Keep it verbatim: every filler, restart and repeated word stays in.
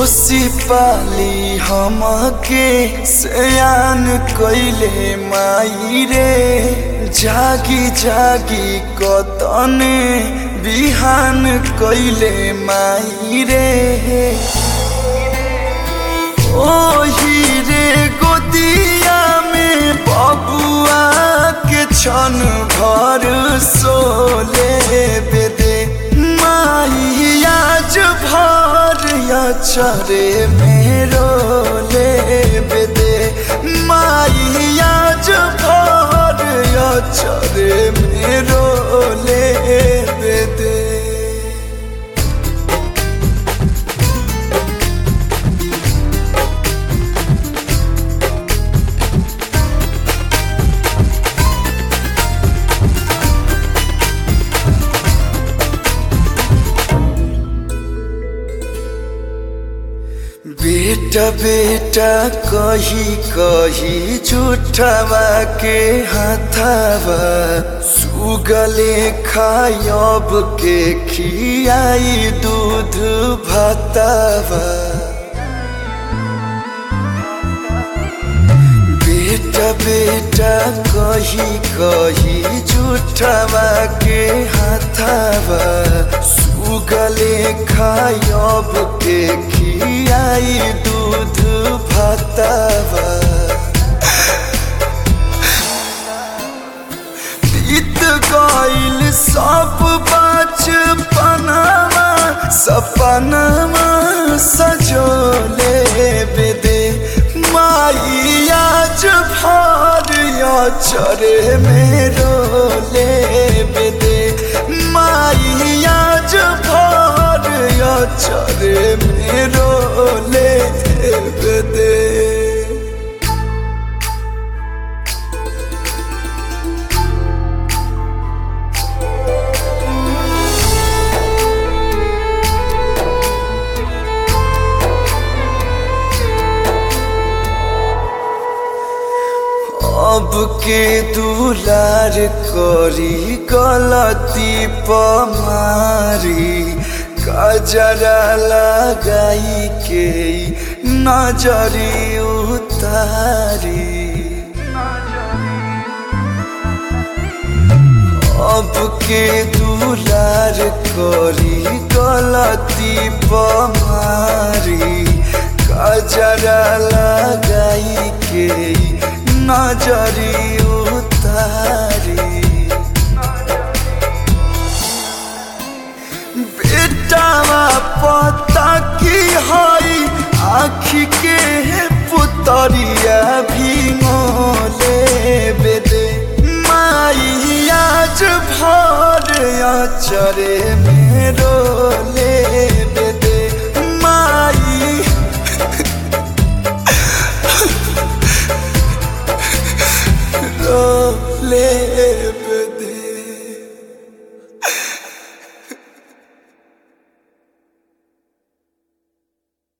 पोसी पाली हमके सयान कइले माई रे। जागी जागी कतने बिहान कइले माई रे। ओही रे गोदिया में बबुआ के छन भर सोले बेदे माई आज भर चरे मेरो ले बेदे माई आज भर चरे मेरो ले बेदे। बेटा बेटा कही कही झूठावा के हाथावा सुगले खायब के खियाई दूध भातावा। बेटा बेटा कही कही झूठावा के हाथावा सुगले खायब के खियाई दूध भातावा। बीत गइल सब बचपनवा सपनवा सजोले बेदे माई आज भर चरे मेरो ले बेदे माई आज भर चरे मेरो ले बेदे। अब के दुलार करी गलती पमारी कजरा लगाई के नजरी उतारी। अब के दुलार करी गलती पमारी कजरा लगाई के नजरी उतारी। बेटावा पता की हई आँखी के पुतरिया भी मोले बेदे माई आज भर चरे मेरो ले